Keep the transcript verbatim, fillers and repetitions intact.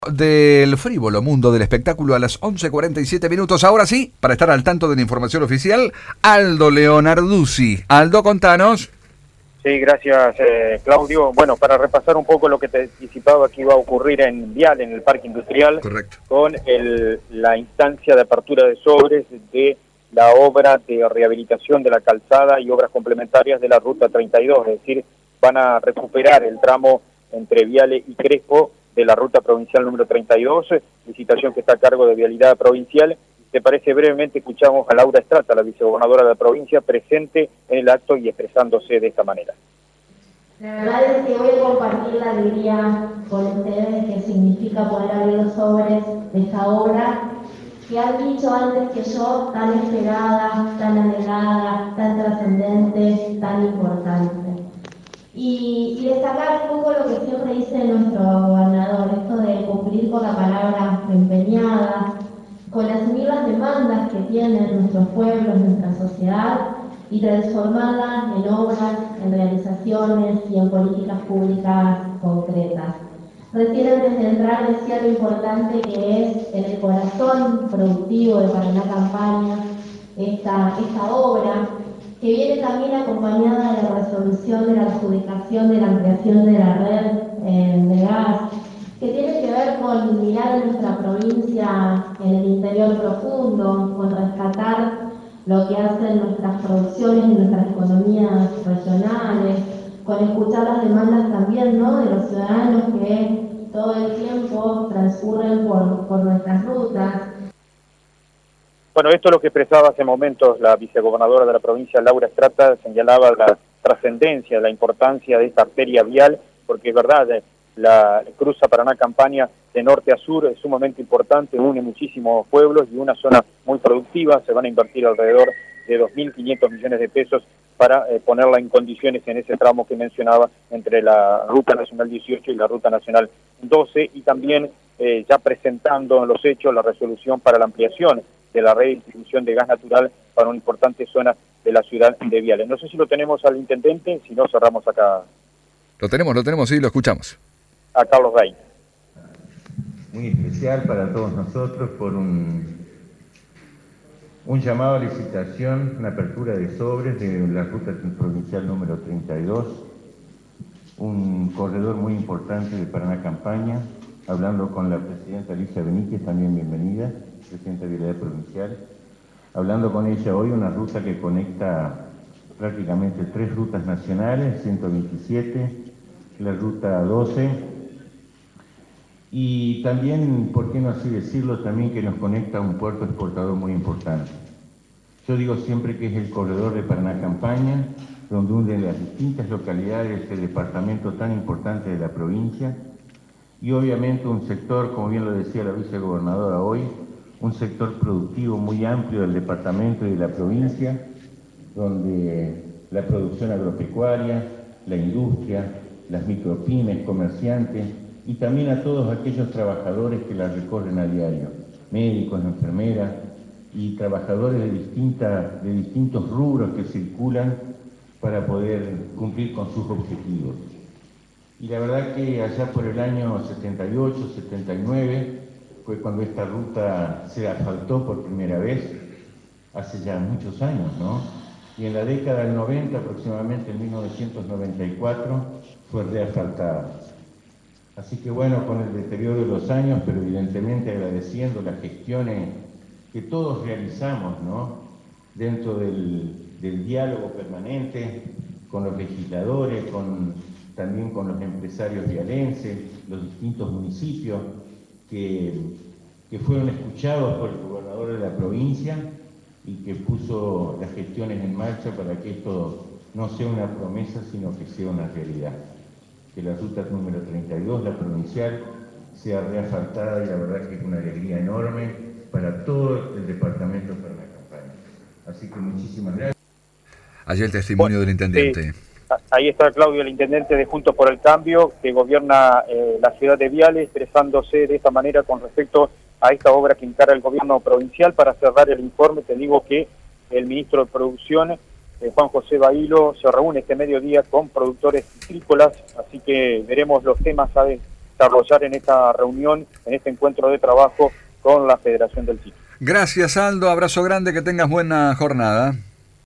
Del frívolo mundo del espectáculo a las once cuarenta y siete minutos. Ahora sí, para estar al tanto de la información oficial, Aldo Leonarduzzi. Aldo, contanos. Sí, gracias, eh, Claudio. Bueno, para repasar un poco lo que te anticipaba que iba a ocurrir en Vial, en el Parque Industrial. Correcto. Con el, la instancia de apertura de sobres de la obra de rehabilitación de la calzada y obras complementarias de la Ruta treinta y dos, es decir, van a recuperar el tramo entre Viale y Crespo de la ruta provincial número treinta y dos, licitación que está a cargo de Vialidad Provincial. Te parece, brevemente escuchamos a Laura Estrata, la vicegobernadora de la provincia, presente en el acto y expresándose de esta manera. La verdad es que voy a compartir la alegría con ustedes que significa poder abrir los sobres de esta obra que han dicho antes que yo, tan esperada, tan anhelada, tan trascendente, tan importante. Y, y destacar un poco lo que siempre dice nuestro gobernador, esto de cumplir con la palabra empeñada, con asumir las demandas que tienen nuestros pueblos, nuestra sociedad, y transformarlas en obras, en realizaciones y en políticas públicas concretas. Recién antes de entrar decía lo importante que es en el corazón productivo de Paraná Campaña esta, esta obra, que viene también acompañada de la resolución de la adjudicación de la ampliación de la red eh, de gas, que tiene que ver con mirar a nuestra provincia en el interior profundo, con rescatar lo que hacen nuestras producciones y nuestras economías regionales, con escuchar las demandas también, ¿no?, de los ciudadanos que todo el tiempo transcurren por, por nuestras rutas. Bueno, esto es lo que expresaba hace momentos la vicegobernadora de la provincia, Laura Estrata, señalaba la trascendencia, la importancia de esta arteria vial, porque es verdad, la cruza Paraná Campaña de norte a sur, es sumamente importante, une muchísimos pueblos y una zona muy productiva. Se van a invertir alrededor de dos mil quinientos millones de pesos para eh, ponerla en condiciones en ese tramo que mencionaba entre la Ruta Nacional dieciocho y la Ruta Nacional doce, y también eh, ya presentando en los hechos la resolución para la ampliación de la red de distribución de gas natural para una importante zona de la ciudad de Viales. No sé si lo tenemos al intendente, si no cerramos acá. Lo tenemos, lo tenemos, sí, lo escuchamos. A Carlos Rey. Muy especial para todos nosotros por un, un llamado a licitación, una apertura de sobres de la ruta provincial número treinta y dos, un corredor muy importante de Paraná Campaña, hablando con la presidenta Alicia Benítez, también bienvenida, presidenta de Vialidad Provincial, hablando con ella hoy, una ruta que conecta prácticamente tres rutas nacionales, ciento veintisiete, la ruta doce, y también, por qué no así decirlo, también que nos conecta a un puerto exportador muy importante. Yo digo siempre que es el corredor de Paraná Campaña, donde une las distintas localidades del departamento tan importante de la provincia, y obviamente un sector, como bien lo decía la vicegobernadora hoy, un sector productivo muy amplio del departamento y de la provincia, donde la producción agropecuaria, la industria, las micropymes, comerciantes, y también a todos aquellos trabajadores que la recorren a diario, médicos, enfermeras y trabajadores de, distinta, de distintos rubros que circulan para poder cumplir con sus objetivos. Y la verdad que allá por el año setenta y ocho, setenta y nueve, fue cuando esta ruta se asfaltó por primera vez, hace ya muchos años, ¿no? Y en la década del noventa, aproximadamente en mil novecientos noventa y cuatro, fue reasfaltada. Así que bueno, con el deterioro de los años, pero evidentemente agradeciendo las gestiones que todos realizamos, ¿no?, dentro del, del diálogo permanente con los legisladores, con, también con los empresarios vialenses, los distintos municipios que, que fueron escuchados por el gobernador de la provincia y que puso las gestiones en marcha para que esto no sea una promesa, sino que sea una realidad. Que la ruta número treinta y dos, la provincial, sea reasfaltada, y la verdad que es una alegría enorme para todo el departamento de Paraná Campaña. Así que muchísimas gracias. Allí el testimonio del intendente. Sí. Ahí está Claudio, el intendente de Juntos por el Cambio, que gobierna eh, la ciudad de Viales, expresándose de esta manera con respecto a esta obra que encara el gobierno provincial. Para cerrar el informe, te digo que el ministro de Producción, eh, Juan José Bailo, se reúne este mediodía con productores citrícolas, así que veremos los temas a desarrollar en esta reunión, en este encuentro de trabajo con la Federación del Sitio. Gracias, Aldo. Abrazo grande, que tengas buena jornada.